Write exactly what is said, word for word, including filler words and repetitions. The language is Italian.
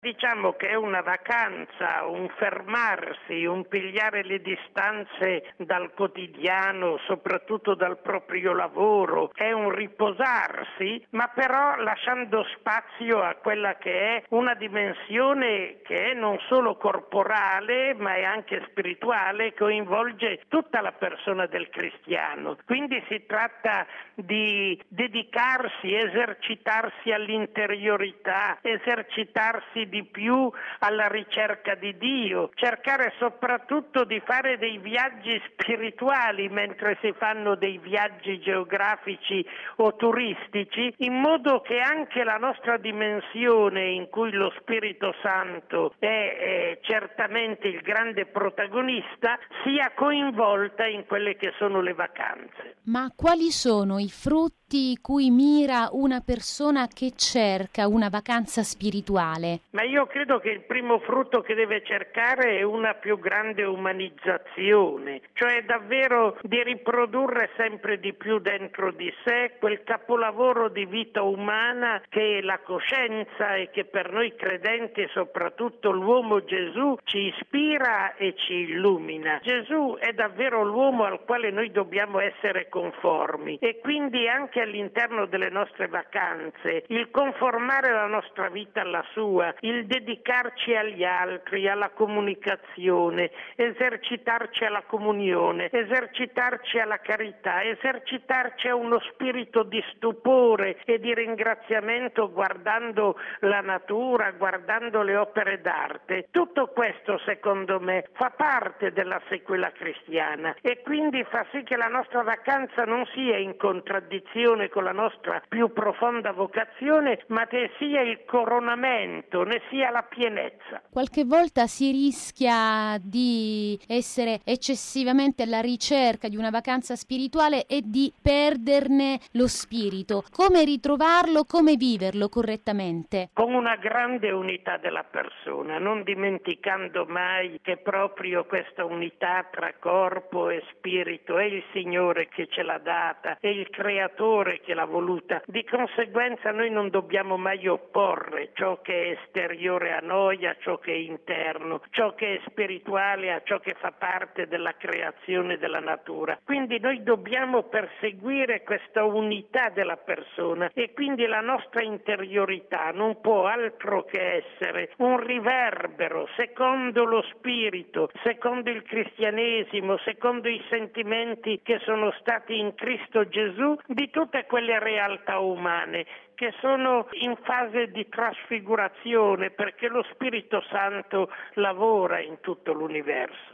Diciamo che è una vacanza, un fermarsi, un pigliare le distanze dal quotidiano, soprattutto dal proprio lavoro, è un riposarsi, ma però lasciando spazio a quella che è una dimensione che è non solo corporale, ma è anche spirituale, coinvolge tutta la persona del cristiano. Quindi si tratta di dedicarsi, esercitarsi all'interiorità, esercitarsi di più alla ricerca di Dio, cercare soprattutto di fare dei viaggi spirituali mentre si fanno dei viaggi geografici o turistici, in modo che anche la nostra dimensione, in cui lo Spirito Santo è, è certamente il grande protagonista, sia coinvolta in quelle che sono le vacanze. Ma quali sono i frutti cui mira una persona che cerca una vacanza spirituale? Ma io credo che il primo frutto che deve cercare è una più grande umanizzazione, cioè davvero di riprodurre sempre di più dentro di sé quel capolavoro di vita umana che è la coscienza e che per noi credenti e soprattutto l'uomo Gesù ci ispira e ci illumina. Gesù è davvero l'uomo al quale noi dobbiamo essere conformi e quindi anche all'interno delle nostre vacanze il conformare la nostra vita alla sua, il dedicarci agli altri, alla comunicazione, esercitarci alla comunione, esercitarci alla carità, esercitarci a uno spirito di stupore e di ringraziamento guardando la natura, guardando le opere d'arte. Tutto questo, secondo me, fa parte della sequela cristiana e quindi fa sì che la nostra vacanza non sia in contraddizione con la nostra più profonda vocazione, ma che sia il coronamento, ne sia la pienezza. Qualche volta si rischia di essere eccessivamente alla ricerca di una vacanza spirituale e di perderne lo spirito. Come ritrovarlo, come viverlo correttamente? Con una grande unità della persona, non dimenticando mai che proprio questa unità tra corpo e spirito è il Signore che ce l'ha data, è il Creatore che l'ha voluta. Di conseguenza noi non dobbiamo mai opporre ciò che è esteriore a noi a ciò che è interno, ciò che è spirituale a ciò che fa parte della creazione della natura. Quindi noi dobbiamo perseguire questa unità della persona e quindi la nostra interiorità non può altro che essere un riverbero secondo lo spirito, secondo il cristianesimo, secondo i sentimenti che sono stati in Cristo Gesù di tutte quelle realtà umane che sono in fase di trasfigurazione perché lo Spirito Santo lavora in tutto l'universo.